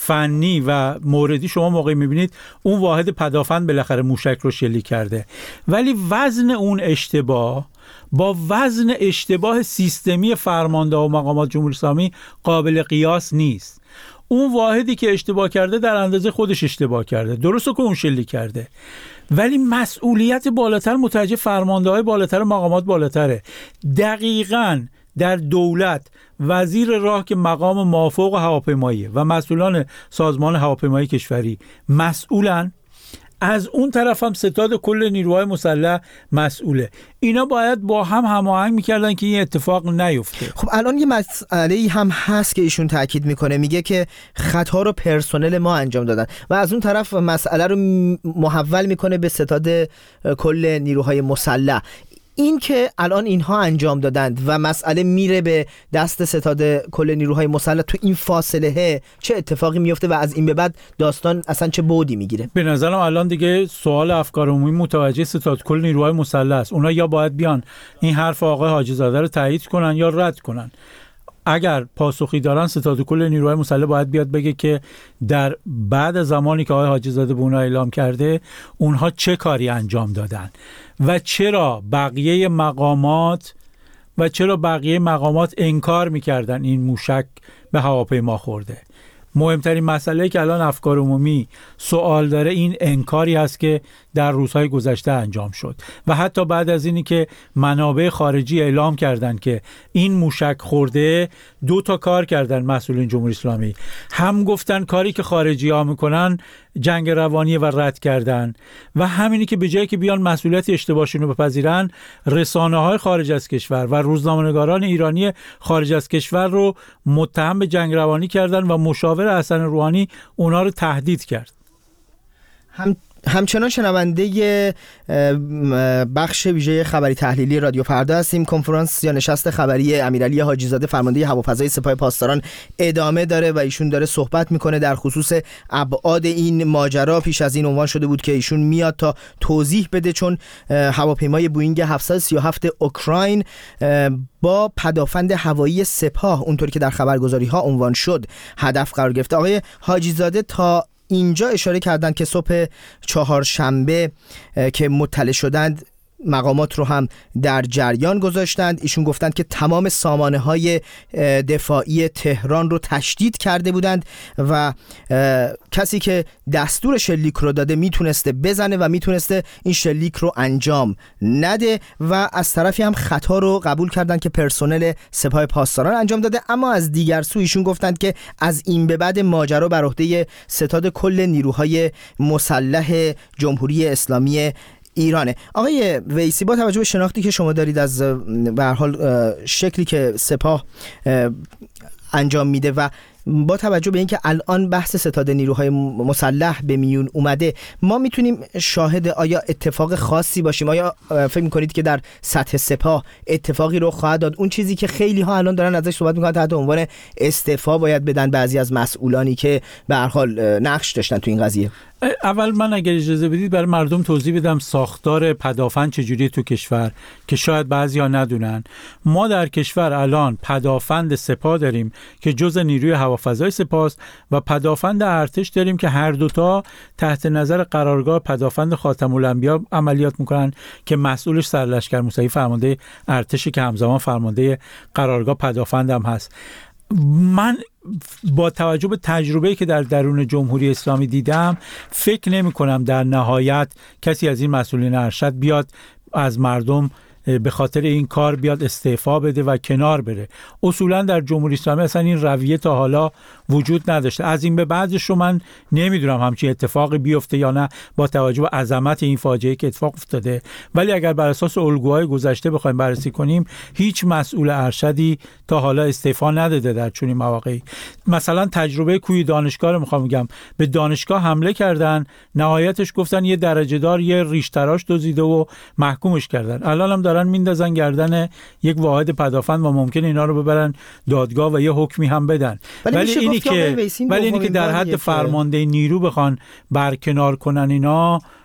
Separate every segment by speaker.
Speaker 1: فنی و موردی شما موقعی میبینید اون واحد پدافند بالاخره موشک رو شلیک کرده، ولی وزن اون اشتباه با وزن اشتباه سیستمی فرمانده و مقامات جمهوری اسلامی قابل قیاس نیست. اون واحدی که اشتباه کرده در اندازه خودش اشتباه کرده، درسته که اون شلیک کرده، ولی مسئولیت بالاتر متوجه فرمانده‌های بالاتر مقامات بالاتره. دقیقاً در دولت وزیر راه که مقام مافوق هواپیمایی و مسئولان سازمان هواپیمایی کشوری مسئولن، از اون طرف هم ستاد کل نیروهای مسلح مسئوله. اینا باید با هم هماهنگ میکردن که این اتفاق نیفته.
Speaker 2: خب الان یه مسئله هم هست که ایشون تاکید میکنه، میگه که خطا رو پرسنل ما انجام دادن و از اون طرف مسئله رو محول میکنه به ستاد کل نیروهای مسلح. این که الان اینها انجام دادند و مسئله میره به دست ستاد کل نیروهای مسلح، تو این فاصله چه اتفاقی میفته و از این به بعد داستان اصلا چه بعدی میگیره؟
Speaker 1: به نظرم الان دیگه سوال افکار عمومی متوجه ستاد کل نیروهای مسلح است. اونا یا باید بیان این حرف آقای حاجی زاده رو تایید کنن یا رد کنن. اگر پاسخی دارن ستاد کل نیروهای مسلح باید بیاد بگه که در بعد زمانی که آقای حاجی زاده به اونها اعلام کرده اونها چه کاری انجام دادن و چرا بقیه مقامات انکار میکردن این موشک به هواپیما خورده. مهمترین مسئله که الان افکار عمومی سوال داره این انکاری هست که در روزهای گذشته انجام شد و حتی بعد از اینی که منابع خارجی اعلام کردن که این موشک خورده، 2 تا کار کردن مسئولین جمهوری اسلامی. هم گفتن کاری که خارجی ها میکنن جنگ روانی و رد کردن، و همینی که به جایی که بیان مسئولیت اشتباهشون رو بپذیرن، رسانه های خارج از کشور و روزنامه‌نگاران ایرانی خارج از کشور رو متهم به جنگ روانی کردن و مشاور حسن روحانی اونا رو تهدید کرد.
Speaker 2: همچنان شنونده بخش ویژه خبری تحلیلی رادیو فردا هستیم. کنفرانس یا نشست خبری امیرعلی حاجی زاده فرمانده هوافضای سپاه پاسداران ادامه داره و ایشون داره صحبت میکنه در خصوص ابعاد این ماجرا. پیش از این عنوان شده بود که ایشون میاد تا توضیح بده، چون هواپیمای بوئینگ 737 اوکراین با پدافند هوایی سپاه اونطوری که در خبرگزاری ها عنوان شد هدف قرار گرفته. آقای حاجی زاده تا اینجا اشاره کردند که صبح چهارشنبه که مطلع شدند مقامات رو هم در جریان گذاشتند. ایشون گفتند که تمام سامانه‌های دفاعی تهران رو تشدید کرده بودند و کسی که دستور شلیک رو داده میتونسته بزنه و میتونسته این شلیک رو انجام نده، و از طرفی هم خطا رو قبول کردند که پرسنل سپاه پاسداران انجام داده. اما از دیگر سو ایشون گفتند که از این به بعد ماجرا بر عهده ستاد کل نیروهای مسلح جمهوری اسلامی ایرانه. آقای ویسی، با توجه به شناختی که شما دارید از به هر حال شکلی که سپاه انجام میده و با توجه به اینکه الان بحث ستاد نیروهای مسلح به میون اومده، ما میتونیم شاهد آیا اتفاق خاصی باشیم؟ آیا فکر میکنید که در سطح سپاه اتفاقی رو خواهد داد؟ اون چیزی که خیلی ها الان دارن ازش صحبت میکنن تحت عنوان استعفا باید بدن بعضی از مسئولانی که به هر حال نقش داشتن تو این قضیه.
Speaker 1: اول من اگر اجازه بدید برای مردم توضیح بدم ساختار پدافند چجوری تو کشور، که شاید بعضیا ندونن. ما در کشور الان پدافند سپاه داریم که جزء نیروی هوافضای سپاه است و پدافند ارتش داریم که هر دوتا تحت نظر قرارگاه پدافند خاتم الانبیا عملیات میکنن که مسئولش سرلشکر موسوی فرمانده ارتش که همزمان فرمانده قرارگاه پدافند هم هست. من با توجه به تجربه‌ای که در درون جمهوری اسلامی دیدم فکر نمی کنم در نهایت کسی از این مسئولین ارشد بیاد از مردم به خاطر این کار بیاد استعفا بده و کنار بره. اصولا در جمهوری اسلامی اصلا این رویه تا حالا وجود نداشته. از این به بعدش رو من نمیدونم همچین اتفاقی بیفته یا نه با توجه به عظمت این فاجعه که اتفاق افتاده، ولی اگر بر اساس الگوهای گذشته بخوایم بررسی کنیم هیچ مسئول ارشدی تا حالا استعفا نداده در چنین مواقعی. مثلا تجربه کوی دانشگاه رو میخوام بگم، به دانشگاه حمله کردن، نهایتش گفتن یه درجه دار یه ریش تراش دزدیده و محکومش کردن. الان هم دارن میندازن گردن یک واحد پدافند و ممکن اینا رو ببرن دادگاه و یه حکمی هم بدن. ولی اینی که در حد فرمانده نیرو بخوان برکنار کنن اینا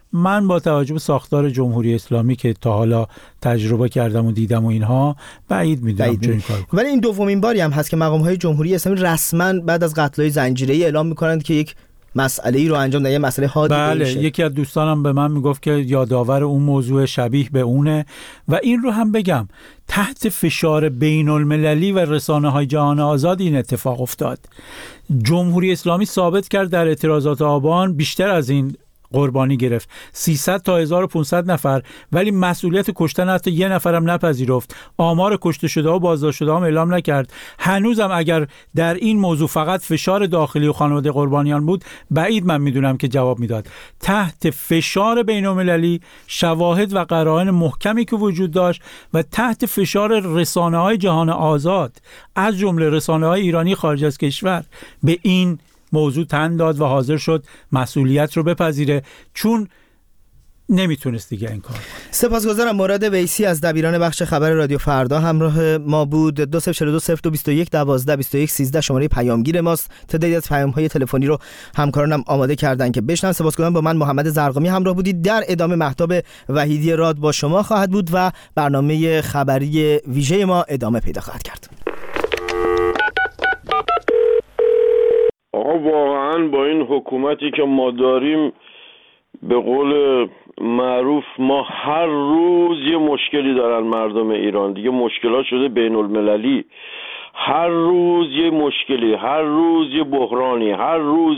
Speaker 1: من با توجه به ساختار جمهوری اسلامی که تا حالا تجربه کردم و دیدم و اینها بعید میدونم چه این کار کنم.
Speaker 2: ولی این دومین باری هم هست که مقام‌های جمهوری اسلامی رسما بعد از قتل‌های زنجیره‌ای اعلام می‌کنند که یک مسئله‌ای رو انجام دادن، یه مسئله حادی
Speaker 1: بله
Speaker 2: میشه.
Speaker 1: یکی از دوستانم به من میگفت که یادآور اون موضوع شبیه به اونه و این رو هم بگم تحت فشار بین‌المللی و رسانه‌های جهان آزاد این اتفاق افتاد. جمهوری اسلامی ثابت کرد در اعتراضات آبان بیشتر از این قربانی گرفت، 300 تا 1500 نفر، ولی مسئولیت کشتن حتی یه نفرم نپذیرفت. آمار کشته شده و بازداشت شده هم اعلام نکرد. هنوزم اگر در این موضوع فقط فشار داخلی و خانواده قربانیان بود، بعید من میدونم که جواب میداد. تحت فشار بین‌المللی، شواهد و قرائن محکمی که وجود داشت و تحت فشار رسانه‌های جهان آزاد از جمله رسانه‌های ایرانی خارج از کشور به این موضوع تن داد و حاضر شد مسئولیت رو بپذیره، چون نمیتونست دیگه این کار.
Speaker 2: سپاسگزارم. مراد ویسی از دبیران بخش خبر رادیو فردا همراه ما بود. 20420221122113 شماره پیامگیر ماست. تعدادی از پیام‌های تلفنی رو همکارانم آماده کردن که بشنن. سپاسگزارم. با من محمد زرقامی همراه بودید. در ادامه مهتاب وحیدی راد با شما خواهد بود و برنامه خبری ویژه ما ادامه پیدا خواهد کرد.
Speaker 3: آقا واقعا با این حکومتی که ما داریم به قول معروف ما هر روز یه مشکلی دارن مردم ایران، دیگه مشکلات شده بین المللی، هر روز یه مشکلی، هر روز یه بحرانی، هر روز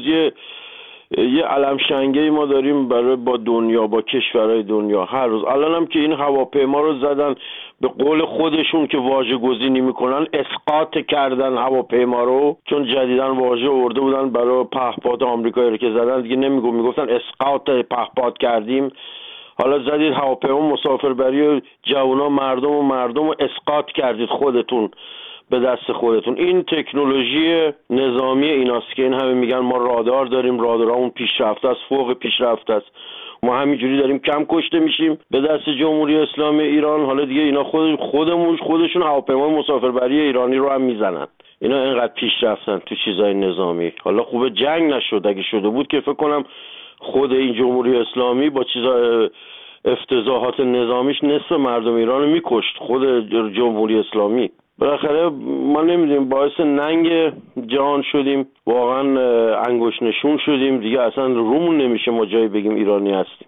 Speaker 3: یه علم شنگه‌ای ما داریم برای با دنیا، با کشورهای دنیا. هر روز الان هم که این هواپیما رو زدن، به قول خودشون که واژه گزینی میکنن اسقاط کردن هواپیما رو، چون جدیدن واژه آورده بودن برای پهپاد آمریکایی رو که زدن دیگه میگفتن اسقاط پهپاد کردیم. حالا زدید هواپیما مسافربری جوونا مردم رو اسقاط کردید خودتون به دست خودتون. این تکنولوژی نظامی ایناست که این همه میگن ما رادار داریم، رادارمون پیشرفته است، فوق پیشرفته است. ما همینجوری داریم کم کشته میشیم به دست جمهوری اسلامی ایران. حالا دیگه اینا خودشون هواپیمای مسافربری ایرانی رو هم میزنن. اینا اینقدر پیشرفتن تو چیزای نظامی. حالا خوبه جنگ نشد، اگه شده بود که فکر کنم خود این جمهوری اسلامی با چیزا افتضاحات نظامیش نصف مردم ایران رو میکشت، خود جمهوری اسلامی. بالاخره ما نمیدونیم، باعث ننگ جهان شدیم، واقعا انگشت نشون شدیم، دیگه اصلا رومون نمیشه ما جایی بگیم ایرانی هستیم.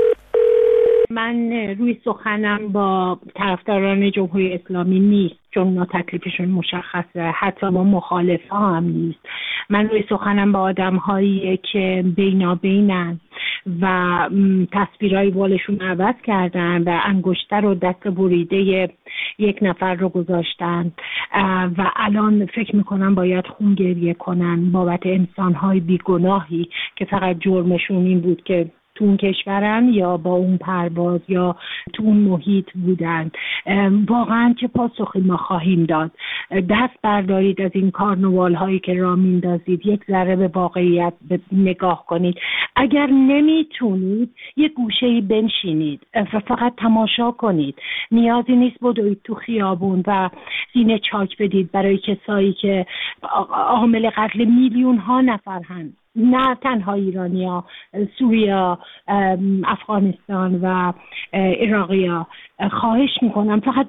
Speaker 4: من روی سخنم با طرفداران جمهوری اسلامی نیست، چون اونا تکلیفشون مشخصه، حتی با مخالفا هم نیست. من روی سخنم با آدم‌هایی که بینابینن و تصویرهای بالشون عوض کردن و انگشتر و دست بریده یک نفر رو گذاشتن و الان فکر میکنم باید خون گریه کنن بابت انسان‌های بیگناهی که فقط جرمشون این بود که تو اون کشورن یا با اون پرواز یا تو اون محیط بودن. واقعا چه پاسخی ما خواهیم داد؟ دست بردارید از این کارنوال هایی که راه میندازید، یک ذره به واقعیت نگاه کنید. اگر نمیتونید یه گوشه‌ای بنشینید و فقط تماشا کنید. نیازی نیست بدوید تو خیابون و سینه چاک بدید برای کسایی که عامل قتل میلیون ها نفر هستند. نه تنها ایرانیا، سوریا، افغانستان و عراقیا. خواهش میکنم فقط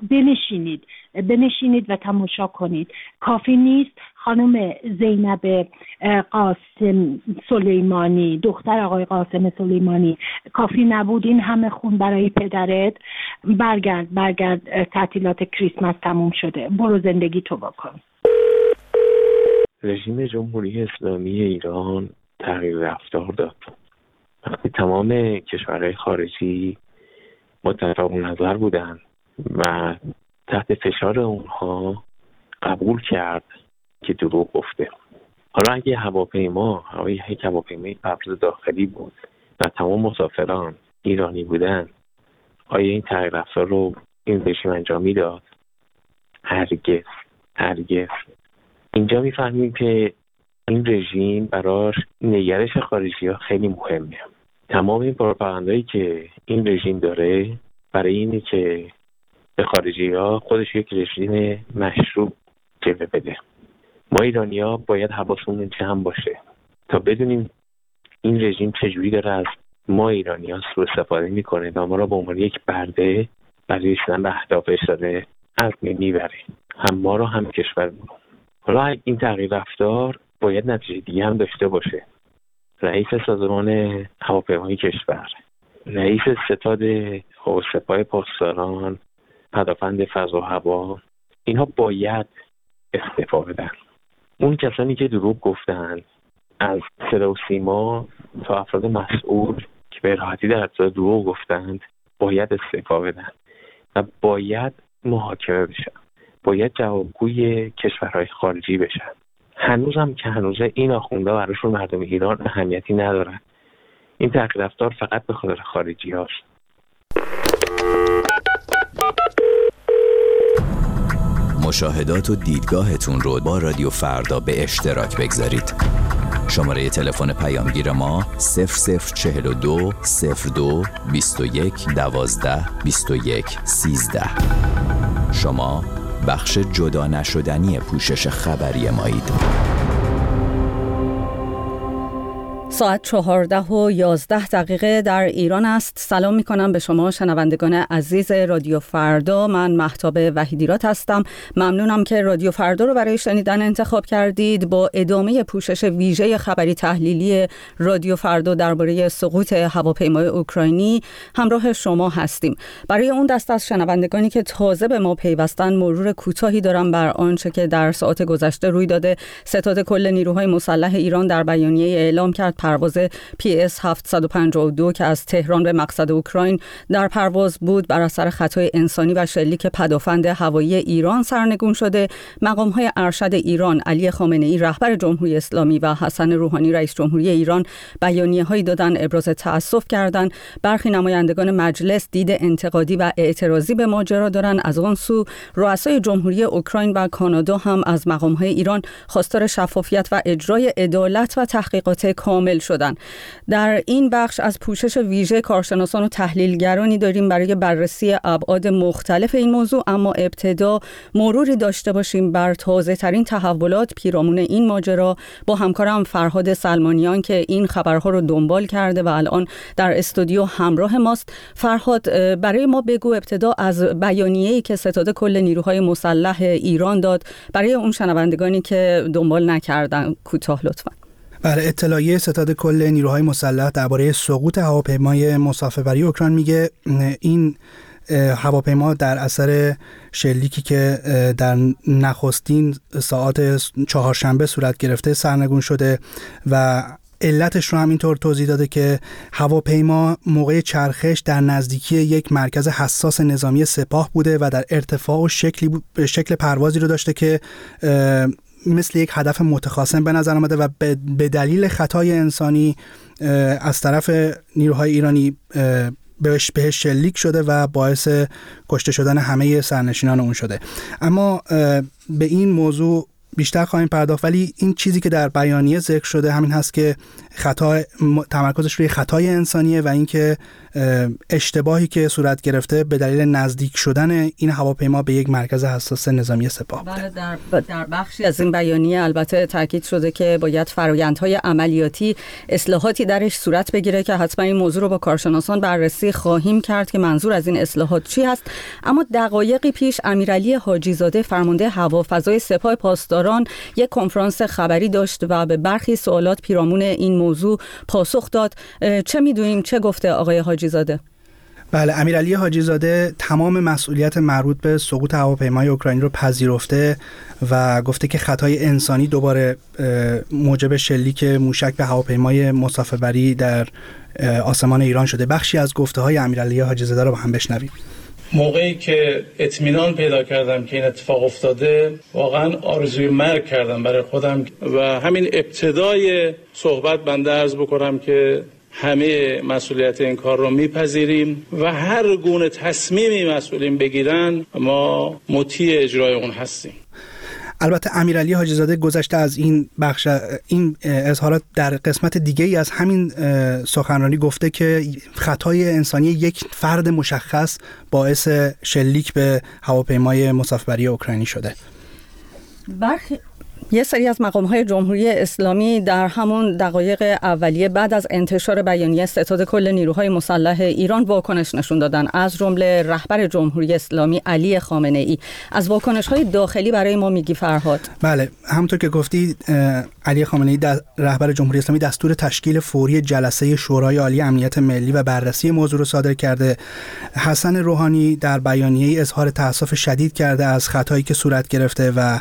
Speaker 4: بنشینید و تماشا کنید. کافی نیست خانم زینب قاسم سلیمانی، دختر آقای قاسم سلیمانی، کافی نبود این همه خون برای پدرت؟ برگرد، تعطیلات کریسمس تموم شده، برو زندگی تو بکن.
Speaker 5: رژیم جمهوری اسلامی ایران تغییر رفتار داد. وقتی تمام کشورهای خارجی متفق نظر بودن و تحت فشار اونها قبول کرد که دروغ گفته. حالا اگه یک هواپیمای پرواز داخلی بود و تمام مسافران ایرانی بودن، آیا این تغییر رفتار رو این رژیم انجام میداد؟ هرگز. اینجا میفهمیم که این رژیم براش نگرش خارجی ها خیلی مهمه. تمام این پروپاگاندایی که این رژیم داره برای اینه که به خارجی ها خودش یک رژیم مشروع جلوه بده. ما ایرانی ها باید حواسمون جمع باشه تا بدونیم این رژیم چجوری داره از ما ایرانی‌ها سوء استفاده میکنه و ما را به عنوان یک برده برای رسیدن به اهدافش داره از میبره، هم ما رو هم کشورمون رو. حالا این تغییر رفتار باید نتیجه دیگه هم داشته باشه. رئیس سازمان هواپیمایی کشور، رئیس ستاد سپاه پاسداران پدافند فضا و هوا، اینها باید استعفا بدن. اون کسانی که دروغ گفتن، از صدا و سیما تا افراد مسئول که به راحتی در ابتدا دروغ گفتند، باید استعفا بدن و باید محاکمه بشن، باید جوابگوی کشورهای خارجی بشن. هنوز این آخونده براشون مردم ایران اهمیتی ندارن. این تغییر رفتار فقط به خاطر خارجی هاست.
Speaker 6: مشاهدات و دیدگاهتون رو با رادیو فردا به اشتراک بگذارید. شماره تلفن پیامگیر ما 0042 02 21 12 21 13. شما بخش جدا نشدنی پوشش خبری مایید.
Speaker 7: ساعت 14:11 در ایران است. سلام میکنم به شما شنوندگان عزیز رادیو فردا. من مهتاب وحیدیرات هستم. ممنونم که رادیو فردا رو برای شنیدن انتخاب کردید. با ادامه پوشش ویژه خبری تحلیلی رادیو فردا درباره سقوط هواپیمای اوکراینی همراه شما هستیم. برای اون دست از شنوندگانی که تازه به ما پیوستن، مرور کوتاهی دارم بر آنچه که در ساعات گذشته روی داده. ستاد کل نیروهای مسلح ایران در بیانیه اعلام کرد پرواز PS 752 که از تهران به مقصد اوکراین در پرواز بود بر اثر خطای انسانی و شلیک پدافند هوایی ایران سرنگون شده. مقام‌های ارشد ایران، علی خامنه‌ای رهبر جمهوری اسلامی و حسن روحانی رئیس جمهوری ایران بیانیه‌هایی دادن، ابراز تأسف کردند. برخی نمایندگان مجلس دید انتقادی و اعتراضی به ماجرا دارند. از آن سو رؤسای جمهوری اوکراین و کانادا هم از مقام‌های ایران خواستار شفافیت و اجرای عدالت و تحقیقات کامل شدن. در این بخش از پوشش ویژه کارشناسان و تحلیلگرانی داریم برای بررسی ابعاد مختلف این موضوع، اما ابتدا مروری داشته باشیم بر تازه ترین تحولات پیرامون این ماجرا با همکارم فرهاد سلمانیان که این خبرها رو دنبال کرده و الان در استودیو همراه ماست. فرهاد، برای ما بگو ابتدا از بیانیه‌ای که ستاد کل نیروهای مسلح ایران داد برای اون شنوندگانی که دنبال نکردن کوتاه لطفاً.
Speaker 8: بله، اطلاعیه ستاد کل نیروهای مسلح درباره سقوط هواپیمای مسافربری اوکراین میگه این هواپیما در اثر شلیکی که در نخستین ساعات چهارشنبه صورت گرفته سرنگون شده و علتش رو هم اینطور توضیح داده که هواپیما موقع چرخش در نزدیکی یک مرکز حساس نظامی سپاه بوده و در ارتفاع و شکل پروازی رو داشته که مثل یک هدف متخاصم به نظر آمده و به دلیل خطای انسانی از طرف نیروهای ایرانی بهش شلیک شده و باعث کشته شدن همه سرنشینان اون شده. اما به این موضوع بیشتر خواهیم پرداخت، ولی این چیزی که در بیانیه ذکر شده همین هست که تمرکزش روی خطای انسانیه و اینکه اشتباهی که صورت گرفته به دلیل نزدیک شدن این هواپیما به یک مرکز حساس نظامی سپاه بوده.
Speaker 7: در بخشی از این بیانیه البته تاکید شده که باید فرآیندهای عملیاتی اصلاحاتی درش صورت بگیره که حتما این موضوع رو با کارشناسان بررسی خواهیم کرد که منظور از این اصلاحات چی هست. اما دقایقی پیش امیرعلی حاجی‌زاده فرمانده هوافضای سپاه پاسداران یک کنفرانس خبری داشت و به برخی سوالات پیرامون این موضوع پاسخ داد. چه می‌دونیم چه گفته آقای حاجی‌زاده؟
Speaker 8: بله، امیرعلی حاجی‌زاده تمام مسئولیت مربوط به سقوط هواپیمای اوکراینی رو پذیرفته و گفته که خطای انسانی دوباره موجب شلیک موشک به هواپیمای مسافربری در آسمان ایران شده. بخشی از گفته‌های امیرعلی حاجی‌زاده رو با هم بشنویم.
Speaker 9: موقعی که اطمینان پیدا کردم که این اتفاق افتاده، واقعا آرزوی مرگ کردم برای خودم و همین ابتدای صحبت بنده عرض بکنم که همه مسئولیت این کار رو میپذیریم و هر گونه تصمیمی مسئولین بگیرن ما مطیع اجرای اون هستیم.
Speaker 8: البته امیرعلی حاجی‌زاده گذشته از این بخش این اظهارات در قسمت دیگه ای از همین سخنرانی گفته که خطای انسانی یک فرد مشخص باعث شلیک به هواپیمای مسافربری اوکراینی شده.
Speaker 7: یه سری از مقام‌های جمهوری اسلامی در همون دقایق اولیه بعد از انتشار بیانیه ستاد کل نیروهای مسلح ایران واکنش نشون دادن، از جمله رهبر جمهوری اسلامی علی خامنه‌ای. از واکنش‌های داخلی برای ما میگی فرهاد؟
Speaker 8: بله، همونطور که گفتی علی خامنه‌ای رهبر جمهوری اسلامی دستور تشکیل فوری جلسه شورای عالی امنیت ملی و بررسی موضوع رو صادر کرده. حسن روحانی در بیانیه‌ای اظهار تأسف شدید کرده از خطایی که صورت گرفته و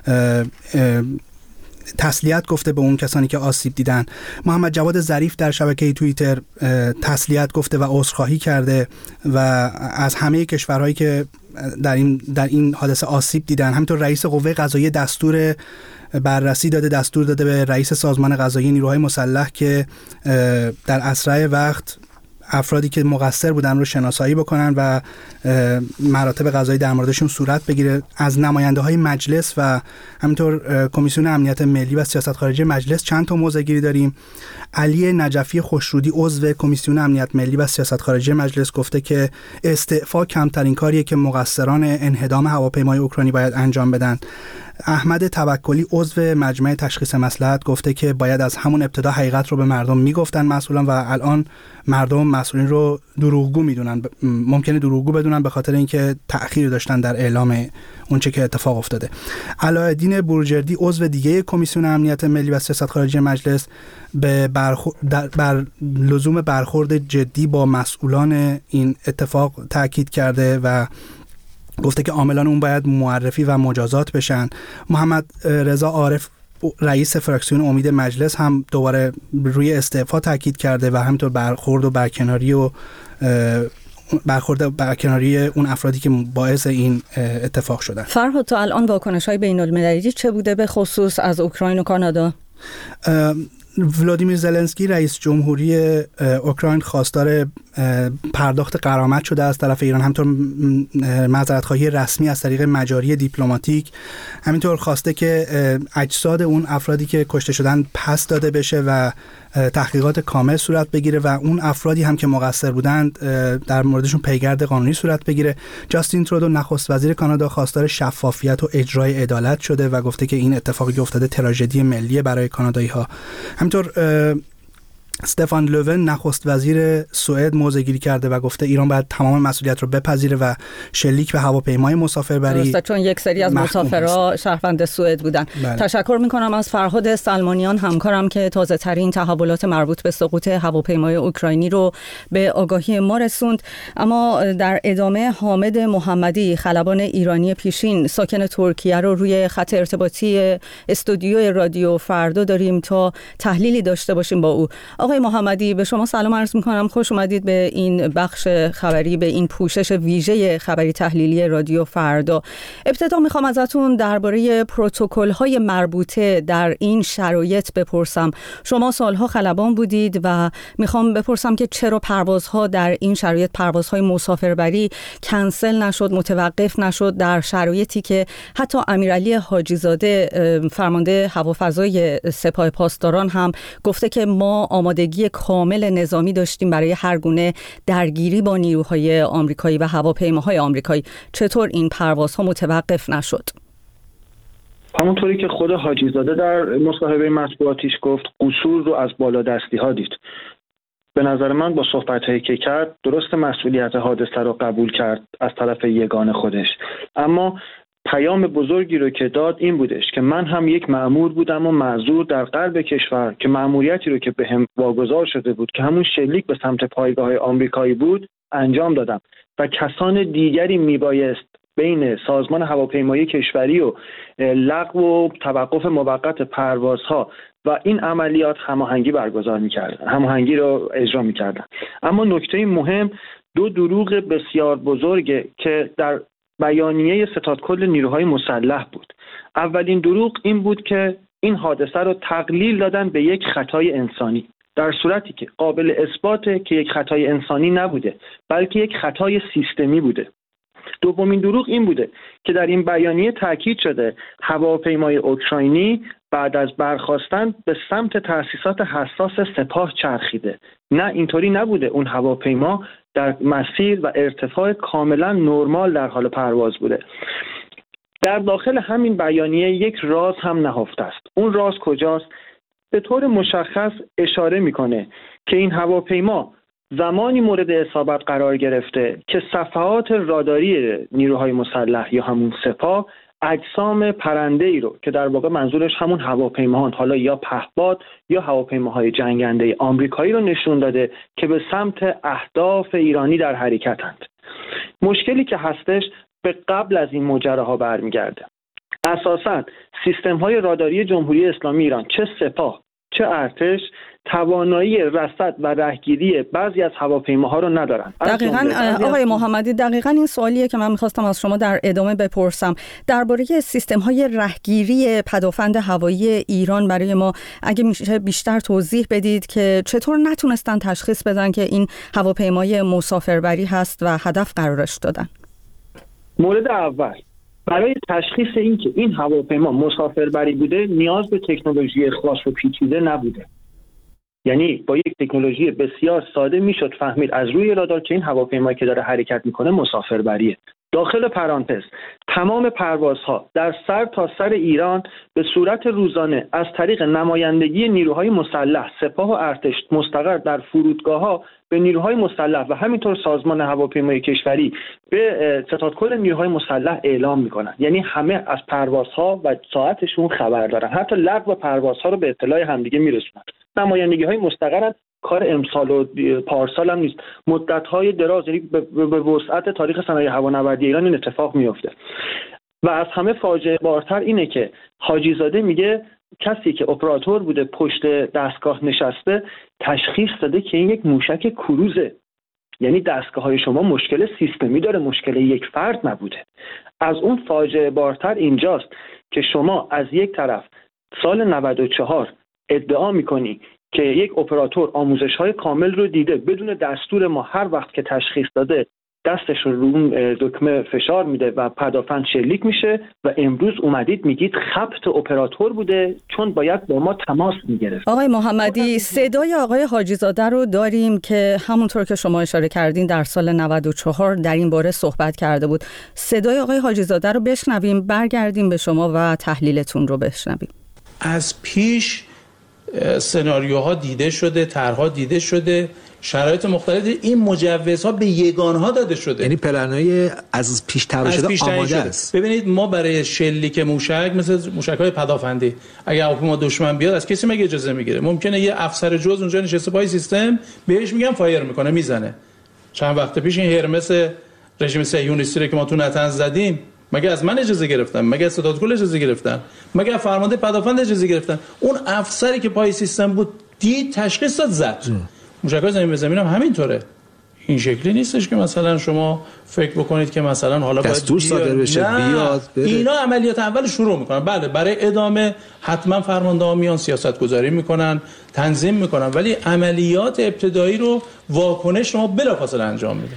Speaker 8: تسلیت گفته به اون کسانی که آسیب دیدن. محمد جواد ظریف در شبکه توییتر تسلیت گفته و عذرخواهی کرده و از همه کشورهایی که در این حادثه آسیب دیدن. همینطور رئیس قوه قضاییه دستور بررسی داده، دستور داده به رئیس سازمان قضایی نیروهای مسلح که در اسرع وقت افرادی که مقصر بودن رو شناسایی بکنن و مراتب قضایی در موردشون صورت بگیره. از نماینده‌های مجلس و همینطور کمیسیون امنیت ملی و سیاست خارجی مجلس چند تا موضع‌گیری داریم. علی نجفی خوشرودی عضو کمیسیون امنیت ملی و سیاست خارجی مجلس گفته که استعفا کمترین کاریه که مقصران انهدام هواپیمای اوکراینی باید انجام بدن. احمد توکلی عضو مجمع تشخیص مصلحت گفته که باید از همون ابتدا حقیقت رو به مردم میگفتن مسئولان و الان مردم مسئولین رو دروغگو میدونن، ممکنه دروغگو بدونن به خاطر اینکه تأخیر داشتن در اعلام اونچه که اتفاق افتاده. علاءالدین بروجردی عضو دیگه کمیسیون امنیت ملی و سیاست خارجی مجلس بر لزوم برخورد جدی با مسئولان این اتفاق تاکید کرده و گفته که عاملان اون باید معرفی و مجازات بشن. محمد رضا عارف رئیس فراکسیون امید مجلس هم دوباره روی استعفا تاکید کرده و همینطور برخورد و برکناری اون افرادی که باعث این اتفاق شدن.
Speaker 7: فرهاد تا الان واکنش‌های بین‌المللی چه بوده به خصوص از اوکراین و کانادا؟
Speaker 8: ولادیمیر زلنسکی رئیس جمهوری اوکراین خواستار پرداخت غرامت شده از طرف ایران، همینطور معذرت‌خواهی رسمی از طریق مجاری دیپلماتیک، همینطور خواسته که اجساد اون افرادی که کشته شدن پس داده بشه و تحقیقات کامل صورت بگیره و اون افرادی هم که مقصر بودند در موردشون پیگرد قانونی صورت بگیره. جاستین ترودو نخست وزیر کانادا خواستار شفافیت و اجرای عدالت شده و گفته که این اتفاقی که افتاده تراژدی ملی برای کانادایی‌ها. همینطور استفان لوون نخست وزیر سوئد موضع‌گیری کرده و گفته ایران باید تمام مسئولیت رو بپذیره و شلیک به هواپیمای مسافربری،
Speaker 7: درسته، چون یک سری از مسافرها شهروند سوئد بودن.
Speaker 8: بله.
Speaker 7: تشکر میکنم از فرهاد سلمانیان همکارم که تازه ترین تحولات مربوط به سقوط هواپیمای اوکراینی رو به آگاهی ما رسوند. اما در ادامه حامد محمدی خلبان ایرانی پیشین ساکن ترکیه رو روی خط ارتباطی استودیو رادیو فردا داریم تا تحلیلی داشته باشیم با او. آقای محمدی به شما سلام عرض میکنم، خوش اومدید به این بخش خبری، به این پوشش ویژه خبری تحلیلی رادیو فردا. ابتدا میخوام ازتون درباره پروتکل‌های مربوطه در این شرایط بپرسم. شما سالها خلبان بودید و میخوام بپرسم که چرا پروازها در این شرایط، پروازهای مسافربری کنسل نشد، متوقف نشد، در شرایطی که حتی امیرعلی حاجیزاده فرمانده هوافضای سپاه پاسداران هم گفته که ما آمادگی کامل نظامی داشتیم برای هر گونه درگیری با نیروهای آمریکایی و هواپیماهای آمریکایی. چطور این پروازها متوقف نشد؟
Speaker 10: همونطوری که خود حاجیزاده در مصاحبه مطبوعاتیش گفت، قصور رو از بالادستی ها دید. به نظر من با صحبت‌هایی که کرد درست مسئولیت حادثه رو قبول کرد از طرف یگان خودش، اما پیام بزرگی رو که داد این بودش که من هم یک مأمور بودم و معذور در غرب کشور که مأموریتی رو که بهم واگذار شده بود که همون شلیک به سمت پایگاه آمریکایی بود انجام دادم و کسان دیگری میبایست بین سازمان هواپیمایی کشوری و لغو و توقف موقت پروازها و این عملیات هماهنگی برگزار می‌کردن، هماهنگی رو اجرا می‌کردن. اما نکته مهم دو دروغ بسیار بزرگه که در بیانیه ستاد کل نیروهای مسلح بود. اولین دروغ این بود که این حادثه رو تقلیل دادن به یک خطای انسانی، در صورتی که قابل اثباته که یک خطای انسانی نبوده بلکه یک خطای سیستمی بوده. دومین دروغ این بوده که در این بیانیه تاکید شده هواپیمای اوکراینی بعد از برخاستن به سمت تأسیسات حساس سپاه چرخیده. نه، اینطوری نبوده. اون هواپیما در مسیر و ارتفاع کاملا نرمال در حال پرواز بوده. در داخل همین بیانیه یک راز هم نهفته است. اون راز کجاست؟ به طور مشخص اشاره میکنه که این هواپیما زمانی مورد اصابت قرار گرفته که صفحات راداری نیروهای مسلح یا همون سپاه اجسام پرنده‌ای رو که در واقع منظورش همون هواپیماهان، حالا یا پهپاد یا هواپیماهای جنگنده آمریکایی رو نشون داده که به سمت اهداف ایرانی در حرکتند. مشکلی که هستش به قبل از این ماجراها برمیگرده. اساساً سیستم‌های راداری جمهوری اسلامی ایران، چه سپاه چه ارتش، توانایی رصد و رهگیری بعضی از هواپیماها رو ندارن.
Speaker 7: دقیقاً آقای محمدی، دقیقاً این سوالیه که من می‌خواستم از شما در ادامه بپرسم درباره سیستم‌های رهگیری پدافند هوایی ایران. برای ما اگه میشه بیشتر توضیح بدید که چطور نتونستن تشخیص بدن که این هواپیمای مسافربری هست و هدف قرارش دادن.
Speaker 10: مورد اول، برای تشخیص این که این هواپیما مسافربری بوده نیاز به تکنولوژی خاص و پیچیده نبوده. یعنی با یک تکنولوژی بسیار ساده میشد فهمید از روی رادار که این هواپیمایی که داره حرکت میکنه مسافربریه. داخل پرانتز تمام پروازها در سر تا سر ایران به صورت روزانه از طریق نمایندگی نیروهای مسلح، سپاه و ارتش مستقر در فرودگاه‌ها به نیروهای مسلح و همینطور سازمان هواپیمایی کشوری به ستادکل نیروهای مسلح اعلام میکنن. یعنی همه از پروازها و ساعتشون خبر دارن، حتی لغو پروازها رو به اطلاع همدیگه میرسونن. نمایندگی‌های مستقرن، کار امسال و پارسال هم نیست، مدت‌های دراز، یعنی به وسعت تاریخ صنایع هوانوردی ایران این اتفاق میفته. و از همه فاجعه بارتر اینه که حاجی زاده میگه کسی که اپراتور بوده پشت دستگاه نشسته تشخیص داده که این یک موشک کروزه. یعنی دستگاه‌های شما مشکل سیستمی داره، مشکل یک فرد نبوده. از اون فاجعه بارتر اینجاست که شما از یک طرف سال 94 ادعا میکنی که یک اپراتور آموزش‌های کامل رو دیده، بدون دستور ما هر وقت که تشخیص داده دستش رو اون دکمه فشار میده و پدافند شلیک میشه و امروز اومدید میگید خبط اپراتور بوده چون باید با ما تماس میگرفت.
Speaker 7: آقای محمدی، صدای آقای حاجی زاده رو داریم که همونطور که شما اشاره کردین در سال 94 در این باره صحبت کرده بود. صدای آقای حاجی زاده رو بشنویم، برگردیم به شما و تحلیلتون رو بشنویم.
Speaker 9: از پیش سناریوها دیده شده، طرح‌ها دیده شده، شرایط مختلف، این مجوزها به یگانها داده شده.
Speaker 11: یعنی پلن‌های از پیش طراحی شده آماده است.
Speaker 9: ببینید ما برای شلیک موشک مثل موشک‌های پدافندی اگه هواپیما دشمن بیاد از کسی مگه اجازه میگیره؟ ممکنه یه افسر جز اونجا نشسته پای سیستم بهش میگن فایر میکنه میزنه. چند وقت پیش این هرمس رژیم صهیونیستی رو که ما تو نطنز زدیم مگه از من اجازه گرفتن؟ مگه از ستادکل اجازه گرفتن؟ مگه فرمانده پدافند اجازه گرفتن؟ اون افسری که پای سیستم بود دید تشخیص داد زد. موشک‌های زمین به زمین هم همینطوره. این شکلی نیستش که مثلا شما فکر بکنید که مثلا حالا باید
Speaker 11: دستور صادر بشه بیاد بره.
Speaker 9: اینا عملیات اول شروع میکنن. بله برای ادامه حتما فرمانده‌ها میان سیاست گذاری میکنن، تنظیم میکنن، ولی عملیات ابتدایی رو واکنش شما بلافاصله انجام میده.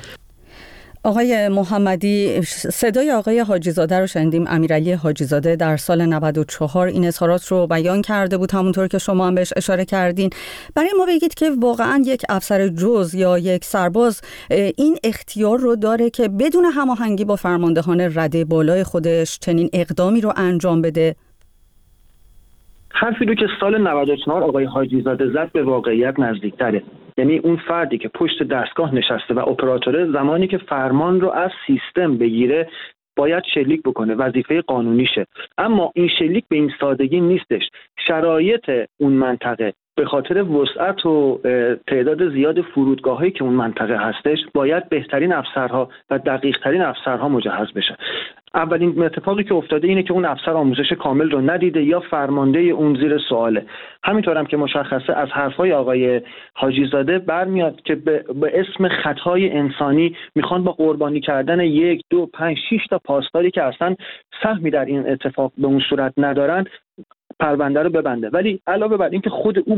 Speaker 7: آقای محمدی، صدای آقای حاجی زاده رو شنیدیم. امیرعلی حاجی زاده در سال 94 این اظهارات رو بیان کرده بود، همونطور که شما هم بهش اشاره کردین. برای ما بگید که واقعا یک افسر جز یا یک سرباز این اختیار رو داره که بدون هماهنگی با فرماندهان رده بالای خودش چنین اقدامی رو انجام بده؟
Speaker 10: حرفی رو که سال 94 آقای حاجی زاده زد به واقعیت نزدیکتره. یعنی اون فردی که پشت دستگاه نشسته و اپراتور زمانی که فرمان رو از سیستم بگیره باید شلیک بکنه، وظیفه قانونیشه. اما این شلیک به این سادگی نیستش. شرایط اون منطقه به خاطر وسعت و تعداد زیاد فرودگاهایی که اون منطقه هستش باید بهترین افسرها و دقیق‌ترین افسرها مجهز بشن. اولین اتفاقی که افتاده اینه که اون افسر آموزش کامل رو ندیده یا فرمانده اون زیر سواله. همینطور هم که مشخصه از حرفای آقای حاجی زاده برمیاد که به اسم خطای انسانی میخوان با قربانی کردن 1 2 5 6 تا پاسداری که اصلا سهمی در این اتفاق به اون صورت ندارن پرونده رو ببنده. ولی علاوه بر این که خود او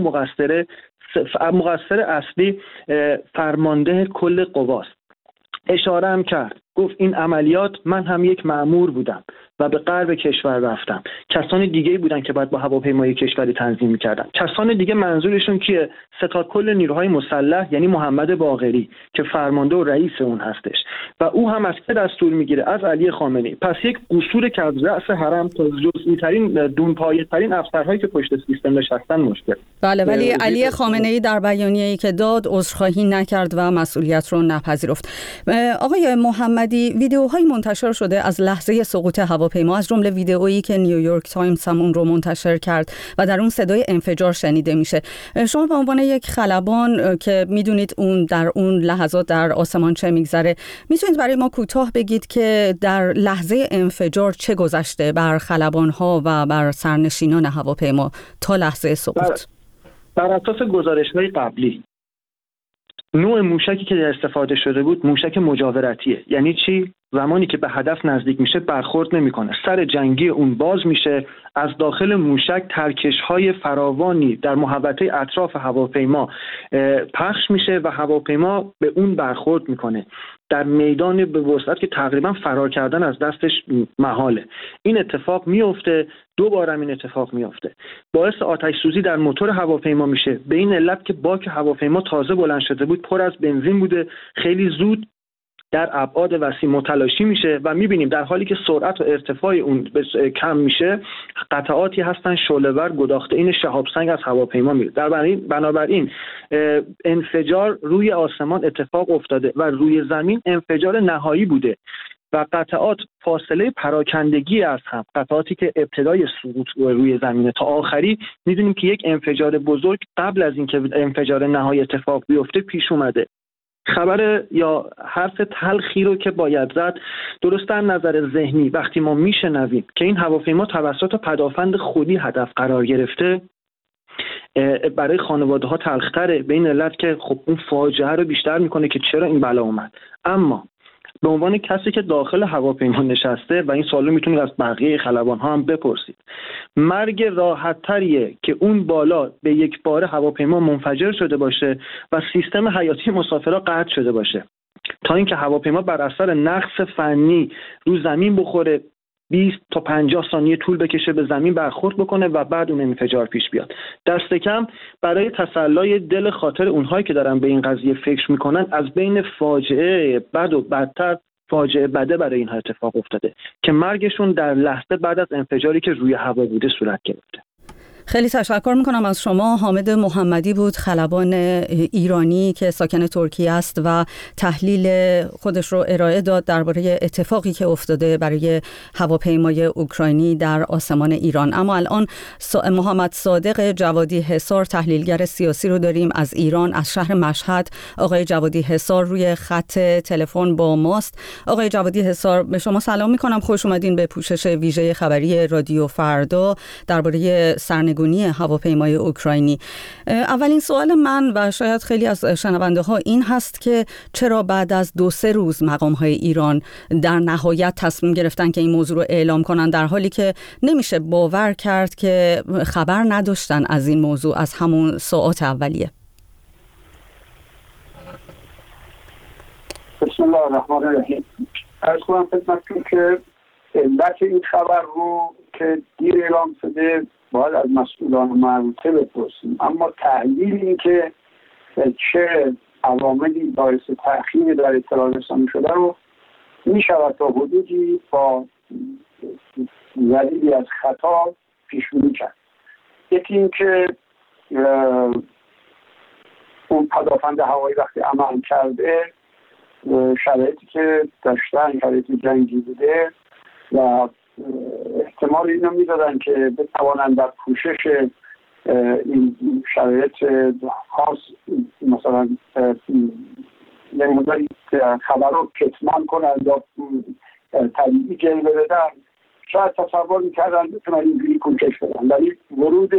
Speaker 10: مقصر اصلی فرمانده کل قواست. اشاره هم کرد، گفت این عملیات من هم یک مأمور بودم و به غرب کشور رفتن. کسان دیگه‌ای بودن که بعد با هواپیمای کشوری تنظیم می‌کردن. کسان دیگه منظورشون کیه؟ ستادکل نیروهای مسلح، یعنی محمد باقری که فرمانده و رئیس اون هستش و او هم از که دستور میگیره؟ از علی خامنه‌ای. پس یک قصور که از رأس حرم تا جزئی‌ترین دونپایه‌ترین افسرهایی که پشت سیستم نشستن مشکل.
Speaker 7: بله، ولی علی خامنه‌ای در بیانیه‌ای که داد عذرخواهی نکرد و مسئولیت رو نپذیرفت. آقای محمدی، ویدیوهایی منتشر شده از لحظه سقوط هواپیما، از جمله ویدیویی که نیویورک تایمز هم اون رو منتشر کرد و در اون صدای انفجار شنیده میشه. شما به عنوان یک خلبان که میدونید اون در اون لحظات در آسمان چه میگذره، میتونید برای ما کوتاه بگید که در لحظه انفجار چه گذشته بر خلبان‌ها و بر سرنشینان هواپیما تا لحظه سقوط؟
Speaker 10: بر اساس گزارش‌های قبلی نوع موشکی که استفاده شده بود موشک مجاورتیه. یعنی چی؟ زمانی که به هدف نزدیک میشه برخورد نمیکنه، سر جنگی اون باز میشه، از داخل موشک ترکش‌های فراوانی در محوطه اطراف هواپیما پخش میشه و هواپیما به اون برخورد میکنه در میدان به وسعت که تقریبا فرار کردن از دستش محاله. این اتفاق میفته، دوباره این اتفاق میفته، باعث آتش سوزی در موتور هواپیما میشه، به این علت که باک هواپیما تازه بلند شده بود، پر از بنزین بوده، خیلی زود در ابعاد وسیع متلاشی میشه و میبینیم در حالی که سرعت و ارتفاع اون کم میشه قطعاتی هستن شعله‌ور گداخته این شهاب سنگ از هواپیما میره. بنابراین انفجار روی آسمان اتفاق افتاده و روی زمین انفجار نهایی بوده و قطعات فاصله پراکندگی از هم، قطعاتی که ابتدای سقوط روی زمینه تا آخری، میدونیم که یک انفجار بزرگ قبل از اینکه انفجار نهایی اتفاق بیفته پیش اومده. خبر یا حرف تلخی رو که باید زد، درست در نظر ذهنی وقتی ما میشنویم که این هواپیما توسط پدافند خودی هدف قرار گرفته، برای خانواده ها تلختره، به این علت که خب اون فاجعه رو بیشتر میکنه که چرا این بلا اومد. اما به عنوان کسی که داخل هواپیما نشسته و این سوالو میتونید از بقیه خلبان ها هم بپرسید، مرگ راحت تریه که اون بالا به یک بار هواپیما منفجر شده باشه و سیستم حیاتی مسافرها قطع شده باشه تا اینکه هواپیما بر اثر نقص فنی رو زمین بخوره، 20 تا 50 ثانیه طول بکشه به زمین برخورد بکنه و بعد اون انفجار پیش بیاد. دست کم برای تسلای دل خاطر اونهایی که دارن به این قضیه فکر میکنن، از بین فاجعه بد و بدتر فاجعه بده برای اینها اتفاق افتاده که مرگشون در لحظه بعد از انفجاری که روی هوا بوده صورت گرفته.
Speaker 7: خیلی تشکر میکنم از شما. حامد محمدی بود، خلبان ایرانی که ساکن ترکیه است و تحلیل خودش رو ارائه داد درباره اتفاقی که افتاده برای هواپیمای اوکراینی در آسمان ایران. اما الان محمد صادق جوادی حصار، تحلیلگر سیاسی رو داریم از ایران، از شهر مشهد. آقای جوادی حصار روی خط تلفن با ماست. آقای جوادی حصار، به شما سلام میکنم، خوش اومدین به پوشش ویژه خبری رادیو فردا درباره سرنگونی هواپیمای اوکراینی. اولین سوال من و شاید خیلی از شنونده ها این هست که چرا بعد از 2-3 روز مقام‌های ایران در نهایت تصمیم گرفتن که این موضوع رو اعلام کنن، در حالی که نمیشه باور کرد که خبر نداشتن از این موضوع از همون ساعات اولیه.
Speaker 12: بسم الله الرحمن الرحیم. عرض کنم خدمتتون که علت این خبر رو که دیر اعلام شده باید از مسئولان مربوطه بپرسیم، اما تحلیل این که چه عواملی باعث تأخیر در اطلاع رسانی شده رو می شود تا حدودی با ذلیلی از خطا پیش‌بینی کرد. یکی این که اون پدافند هوایی وقتی عمل کرده شرایطی که داشتن شرایط جنگی بوده و احتمال اینو میدادن که بتوانند در پوشش این شرایط خاص مثلا یه مداری خبر رو کتمان کنند یا طبیعی جلوه بدن، شاید تصور میکردن بتونن اینجوری کوشش بدن، ولی ورود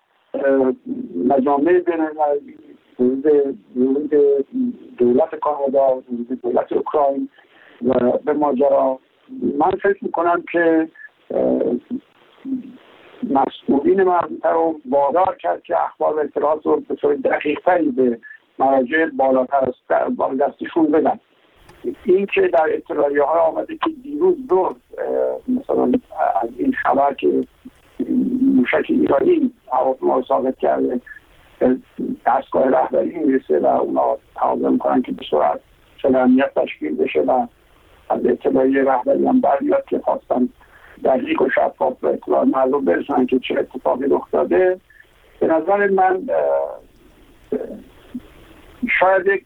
Speaker 12: مجامع بین‌المللی، ورود دولت کانادا، ورود دولت اوکراین و به ماجرا، من فکر میکنم که مسئولین مربوطه رو وادار کرد که اخبار و اطلاعات رو به طور دقیق‌تری به مراجع بالاتر از بالادستشون بدن. این که در اطلاعیه ها آمده که دیروز مثلا از این خبر که موشک ایرانی هواپیما رو ساقط کرده دستگاه رهبری میرسه و اونا تقاضا میکنن که به سرعت امنیت تشکیل بشه و از اطلاعیه رهبری هم بیاد که خواستن دقیق و شفاف به اطلاع مردم برسن که چه اتفاقی رخ داده. به نظر من شاید یک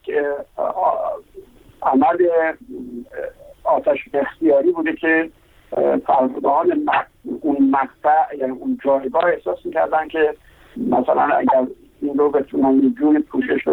Speaker 12: عمل آتش اختیاری بوده که فرماندهان اون مقطع یعنی اون جایگاه احساس می‌کردن که مثلا اگر این رو بتونن یه جوری پوشش